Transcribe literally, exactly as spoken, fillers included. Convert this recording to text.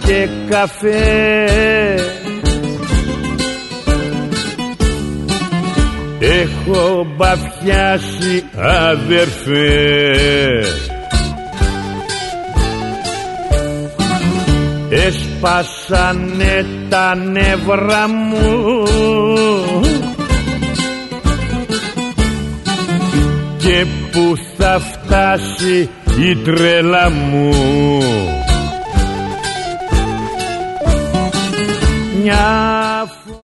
και καφέ. Έχω μπαφιάσει αδερφέ, έσπασανε τα νεύρα μου και που θα φτάσει η τρέλα μου. Μια